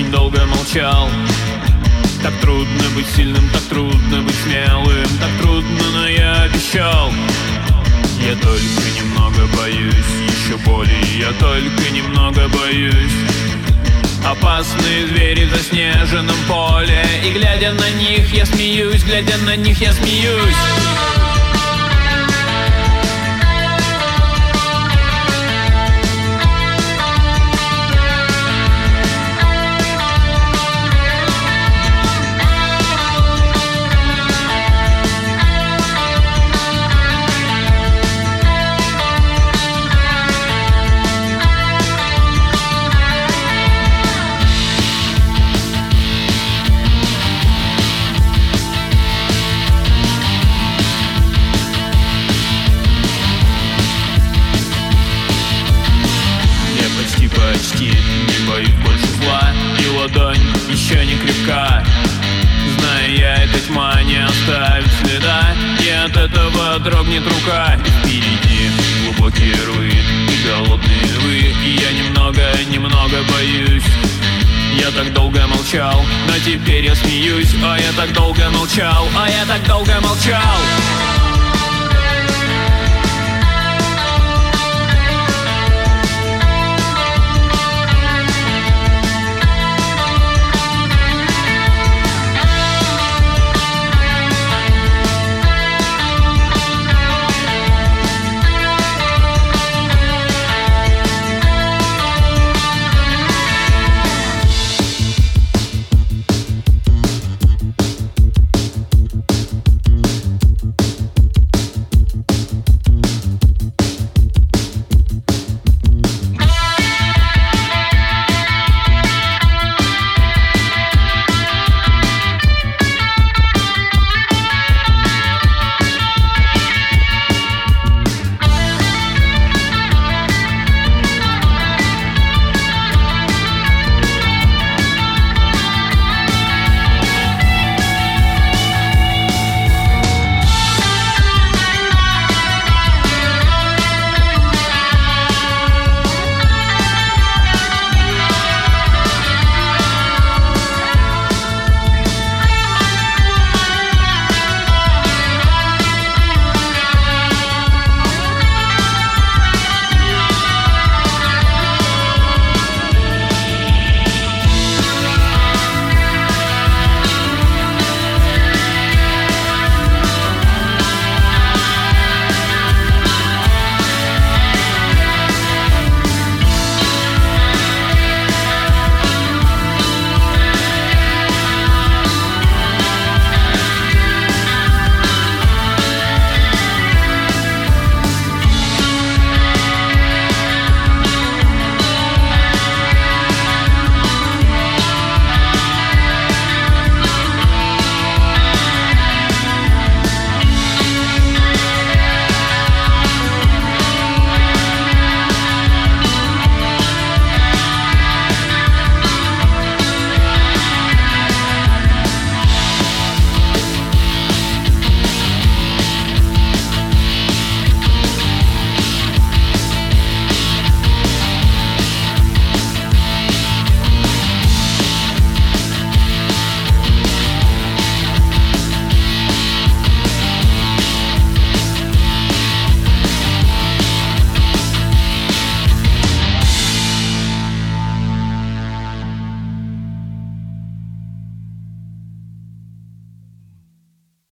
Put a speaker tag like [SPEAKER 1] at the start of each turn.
[SPEAKER 1] очень долго молчал. Так трудно быть сильным, так трудно быть смелым, так трудно, но я обещал. Я только немного боюсь, еще более я только немного боюсь. Опасные звери в заснеженном поле, и глядя на них я смеюсь, глядя на них я смеюсь. Почти не боюсь больше зла, и ладонь еще не крепка. Зная я, эта тьма не оставит следа, и от этого дрогнет рука. И впереди глубокие рвы и голодные львы, и я немного боюсь. Я так долго молчал, но теперь я смеюсь. А я так долго молчал, а я так долго молчал.